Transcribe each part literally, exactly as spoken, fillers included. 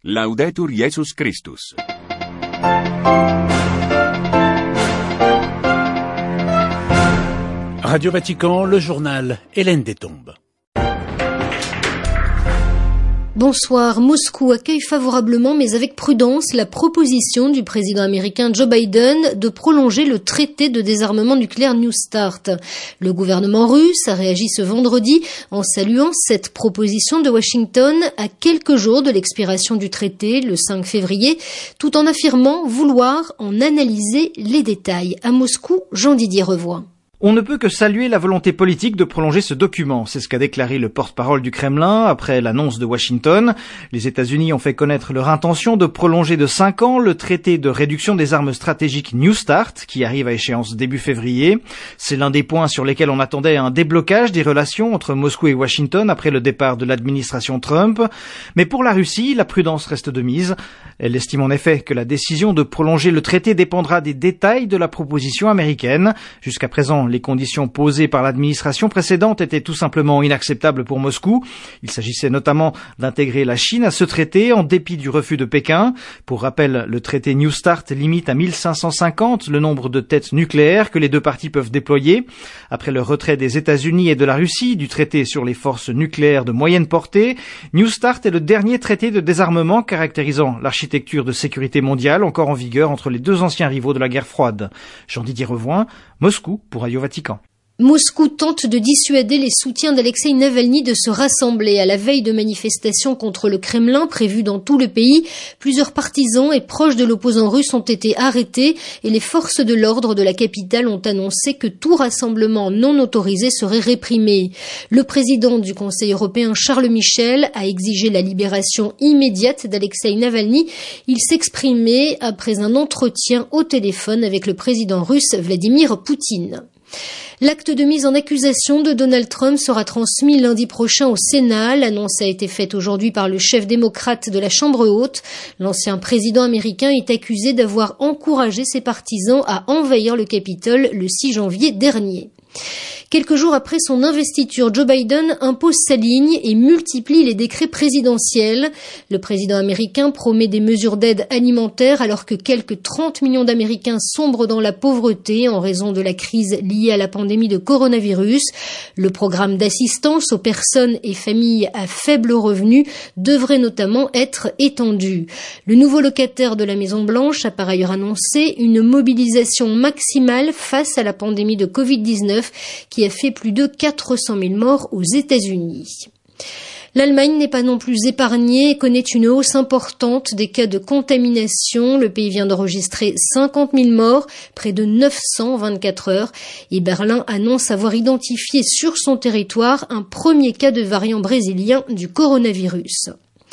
Laudetur Jesus Christus. Radio Vatican, le journal Hélène Détombe. Bonsoir. Moscou accueille favorablement mais avec prudence la proposition du président américain Joe Biden de prolonger le traité de désarmement nucléaire New START. Le gouvernement russe a réagi ce vendredi en saluant cette proposition de Washington à quelques jours de l'expiration du traité, le cinq février, tout en affirmant vouloir en analyser les détails. À Moscou, Jean-Didier Revoy. On ne peut que saluer la volonté politique de prolonger ce document. C'est ce qu'a déclaré le porte-parole du Kremlin après l'annonce de Washington. Les États-Unis ont fait connaître leur intention de prolonger de cinq ans le traité de réduction des armes stratégiques New START, qui arrive à échéance début février. C'est l'un des points sur lesquels on attendait un déblocage des relations entre Moscou et Washington après le départ de l'administration Trump. Mais pour la Russie, la prudence reste de mise. Elle estime en effet que la décision de prolonger le traité dépendra des détails de la proposition américaine. Jusqu'à présent, les conditions posées par l'administration précédente étaient tout simplement inacceptables pour Moscou. Il s'agissait notamment d'intégrer la Chine à ce traité en dépit du refus de Pékin. Pour rappel, le traité New START limite à mille cinq cent cinquante le nombre de têtes nucléaires que les deux parties peuvent déployer. Après le retrait des États-Unis et de la Russie du traité sur les forces nucléaires de moyenne portée, New START est le dernier traité de désarmement caractérisant l'architecture de sécurité mondiale encore en vigueur entre les deux anciens rivaux de la guerre froide. Jean-Didier Revoy, Moscou pour Radio Vatican. Moscou tente de dissuader les soutiens d'Alexeï Navalny de se rassembler. À la veille de manifestations contre le Kremlin prévues dans tout le pays, plusieurs partisans et proches de l'opposant russe ont été arrêtés et les forces de l'ordre de la capitale ont annoncé que tout rassemblement non autorisé serait réprimé. Le président du Conseil européen, Charles Michel, a exigé la libération immédiate d'Alexeï Navalny. Il s'exprimait après un entretien au téléphone avec le président russe Vladimir Poutine. L'acte de mise en accusation de Donald Trump sera transmis lundi prochain au Sénat. L'annonce a été faite aujourd'hui par le chef démocrate de la Chambre haute. L'ancien président américain est accusé d'avoir encouragé ses partisans à envahir le Capitole le six janvier dernier. Quelques jours après son investiture, Joe Biden impose sa ligne et multiplie les décrets présidentiels. Le président américain promet des mesures d'aide alimentaire alors que quelques trente millions d'Américains sombrent dans la pauvreté en raison de la crise liée à la pandémie de coronavirus. Le programme d'assistance aux personnes et familles à faible revenu devrait notamment être étendu. Le nouveau locataire de la Maison-Blanche a par ailleurs annoncé une mobilisation maximale face à la pandémie de covid dix-neuf qui a fait plus de quatre cent mille morts aux États-Unis. L'Allemagne n'est pas non plus épargnée et connaît une hausse importante des cas de contamination. Le pays vient d'enregistrer cinquante mille morts, près de neuf cents en vingt-quatre heures. Et Berlin annonce avoir identifié sur son territoire un premier cas de variant brésilien du coronavirus.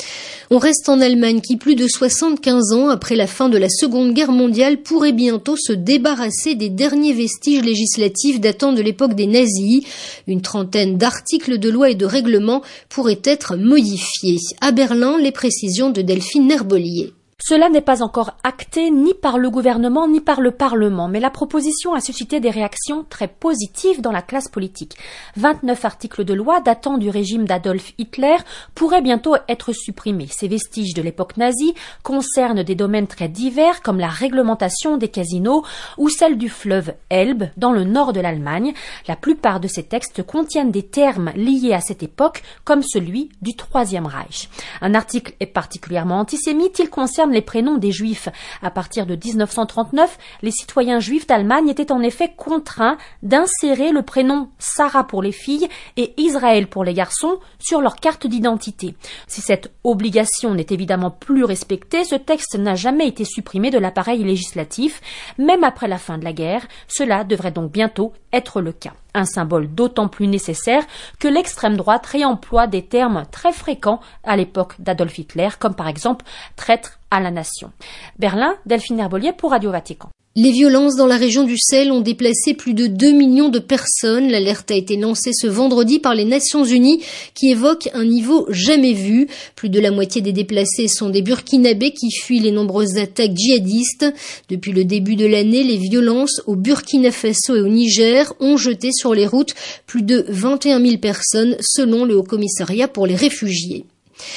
On reste en Allemagne qui, plus de soixante-quinze ans après la fin de la Seconde Guerre mondiale, pourrait bientôt se débarrasser des derniers vestiges législatifs datant de l'époque des nazis. Une trentaine d'articles de loi et de règlements pourraient être modifiés. À Berlin, les précisions de Delphine Nerbolier. Cela n'est pas encore acté ni par le gouvernement ni par le Parlement, mais la proposition a suscité des réactions très positives dans la classe politique. vingt-neuf articles de loi datant du régime d'Adolf Hitler pourraient bientôt être supprimés. Ces vestiges de l'époque nazie concernent des domaines très divers comme la réglementation des casinos ou celle du fleuve Elbe dans le nord de l'Allemagne. La plupart de ces textes contiennent des termes liés à cette époque comme celui du Troisième Reich. Un article est particulièrement antisémite, il concerne les prénoms des Juifs. À partir de dix-neuf cent trente-neuf, les citoyens juifs d'Allemagne étaient en effet contraints d'insérer le prénom Sarah pour les filles et Israël pour les garçons sur leur carte d'identité. Si cette obligation n'est évidemment plus respectée, ce texte n'a jamais été supprimé de l'appareil législatif. Même après la fin de la guerre, cela devrait donc bientôt être le cas. Un symbole d'autant plus nécessaire que l'extrême droite réemploie des termes très fréquents à l'époque d'Adolf Hitler, comme par exemple traître à la nation. Berlin, Delphine Nerbolier pour Radio Vatican. Les violences dans la région du Sahel ont déplacé plus de deux millions de personnes. L'alerte a été lancée ce vendredi par les Nations Unies qui évoque un niveau jamais vu. Plus de la moitié des déplacés sont des Burkinabés qui fuient les nombreuses attaques djihadistes. Depuis le début de l'année, les violences au Burkina Faso et au Niger ont jeté sur les routes plus de vingt et un mille personnes selon le Haut-Commissariat pour les réfugiés.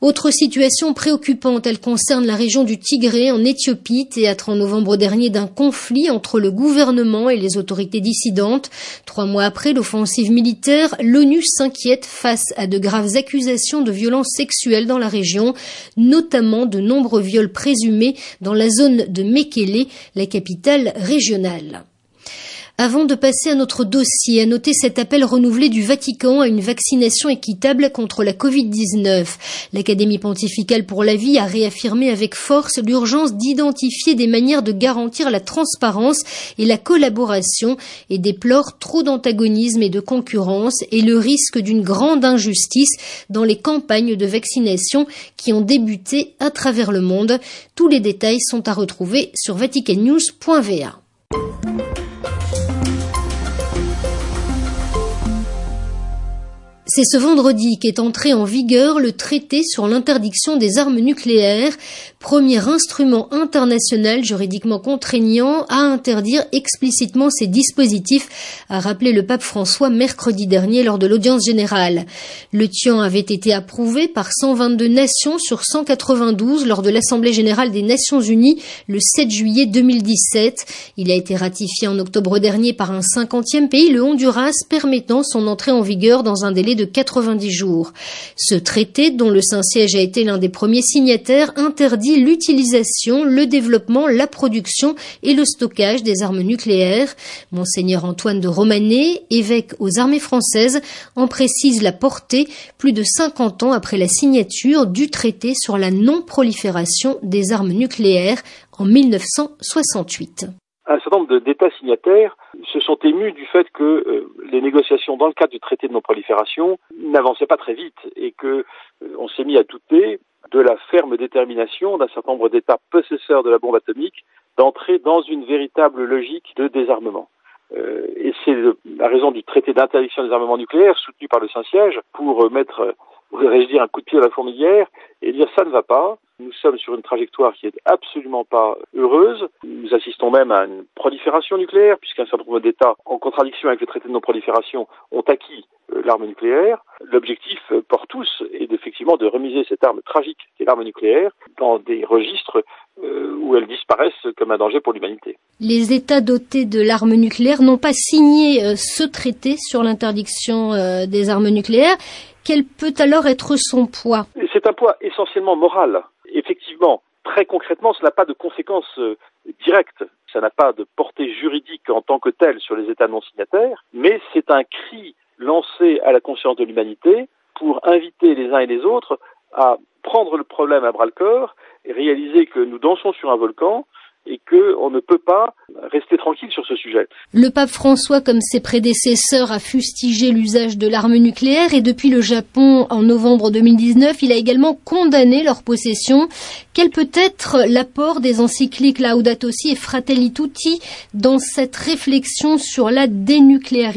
Autre situation préoccupante, elle concerne la région du Tigré en Éthiopie, théâtre en novembre dernier d'un conflit entre le gouvernement et les autorités dissidentes. Trois mois après l'offensive militaire, l'ONU s'inquiète face à de graves accusations de violences sexuelles dans la région, notamment de nombreux viols présumés dans la zone de Mekele, la capitale régionale. Avant de passer à notre dossier, à noter cet appel renouvelé du Vatican à une vaccination équitable contre la covid dix-neuf. L'Académie pontificale pour la vie a réaffirmé avec force l'urgence d'identifier des manières de garantir la transparence et la collaboration et déplore trop d'antagonisme et de concurrence et le risque d'une grande injustice dans les campagnes de vaccination qui ont débuté à travers le monde. Tous les détails sont à retrouver sur vatican news point v a. C'est ce vendredi qu'est entré en vigueur le traité sur l'interdiction des armes nucléaires, premier instrument international juridiquement contraignant à interdire explicitement ces dispositifs, a rappelé le pape François mercredi dernier lors de l'audience générale. Le T I A N avait été approuvé par cent vingt-deux nations sur cent quatre-vingt-douze lors de l'Assemblée générale des Nations unies le sept juillet deux mille dix-sept. Il a été ratifié en octobre dernier par un cinquantième pays, le Honduras, permettant son entrée en vigueur dans un délai de quatre-vingt-dix jours. Ce traité, dont le Saint-Siège a été l'un des premiers signataires, interdit l'utilisation, le développement, la production et le stockage des armes nucléaires. Monseigneur Antoine de Romanet, évêque aux armées françaises, en précise la portée plus de cinquante ans après la signature du traité sur la non-prolifération des armes nucléaires en mille neuf cent soixante-huit. Un certain nombre d'États signataires se sont émus du fait que euh, les négociations dans le cadre du traité de non-prolifération n'avançaient pas très vite et que euh, on s'est mis à douter de la ferme détermination d'un certain nombre d'États possesseurs de la bombe atomique d'entrer dans une véritable logique de désarmement. Euh, et c'est le, la raison du traité d'interdiction des armements nucléaires soutenu par le Saint-Siège pour euh, mettre, euh, voudrais-je dire, un coup de pied à la fourmilière et dire ça ne va pas. Nous sommes sur une trajectoire qui est absolument pas heureuse. Nous assistons même à une prolifération nucléaire, puisqu'un certain nombre d'États, en contradiction avec le traité de non-prolifération, ont acquis euh, l'arme nucléaire. L'objectif euh, pour tous est effectivement de remiser cette arme tragique, qui est l'arme nucléaire, dans des registres euh, où elle disparaisse comme un danger pour l'humanité. Les États dotés de l'arme nucléaire n'ont pas signé euh, ce traité sur l'interdiction euh, des armes nucléaires. Quel peut alors être son poids ? C'est un poids essentiellement moral. Effectivement, très concrètement, cela n'a pas de conséquences euh, directes, ça n'a pas de portée juridique en tant que telle sur les États non signataires, mais c'est un cri lancé à la conscience de l'humanité pour inviter les uns et les autres à prendre le problème à bras-le-corps et réaliser que nous dansons sur un volcan et qu'on ne peut pas rester tranquille sur ce sujet. Le pape François, comme ses prédécesseurs, a fustigé l'usage de l'arme nucléaire et depuis le Japon, en novembre deux mille dix-neuf, il a également condamné leur possession. Quel peut être l'apport des encycliques Laudato Si et Fratelli Tutti dans cette réflexion sur la dénucléarisation ?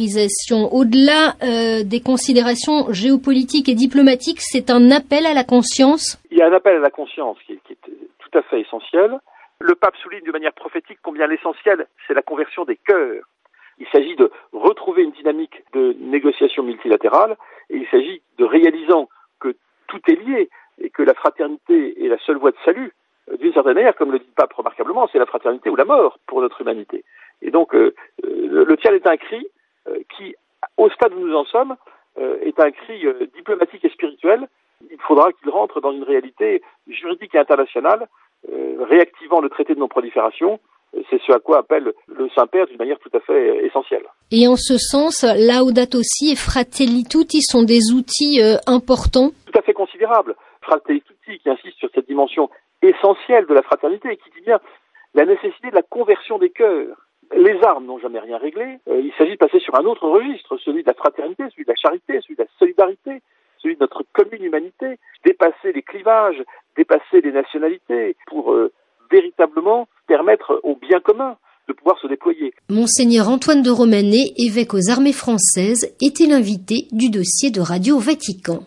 Au-delà euh, des considérations géopolitiques et diplomatiques, c'est un appel à la conscience ? Il y a un appel à la conscience qui est, qui est tout à fait essentiel. Le pape souligne de manière prophétique combien l'essentiel, c'est la conversion des cœurs. Il s'agit de retrouver une dynamique de négociation multilatérale et il s'agit de réalisant que tout est lié et que la fraternité est la seule voie de salut. D'une certaine manière, comme le dit le pape remarquablement, c'est la fraternité ou la mort pour notre humanité. Et donc, euh, le, le tiers est un cri euh, qui, au stade où nous en sommes, euh, est un cri euh, diplomatique et spirituel. Il faudra qu'il rentre dans une réalité juridique et internationale, Euh, réactivant le traité de non-prolifération. C'est ce à quoi appelle le Saint-Père d'une manière tout à fait essentielle. Et en ce sens, Laudato Si et Fratelli Tutti sont des outils euh, importants ? Tout à fait considérables. Fratelli Tutti qui insiste sur cette dimension essentielle de la fraternité et qui dit bien la nécessité de la conversion des cœurs. Les armes n'ont jamais rien réglé. Euh, il s'agit de passer sur un autre registre, celui de la fraternité, celui de la charité, celui de la solidarité, celui de notre commune humanité, dépasser les clivages, dépasser les nationalités pour euh, véritablement permettre au bien commun de pouvoir se déployer. Monseigneur Antoine de Romanet, évêque aux armées françaises, était l'invité du dossier de Radio Vatican.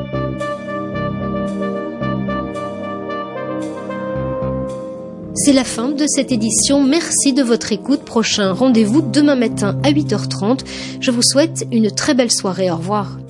C'est la fin de cette édition. Merci de votre écoute. Prochain rendez-vous demain matin à huit heures trente. Je vous souhaite une très belle soirée. Au revoir.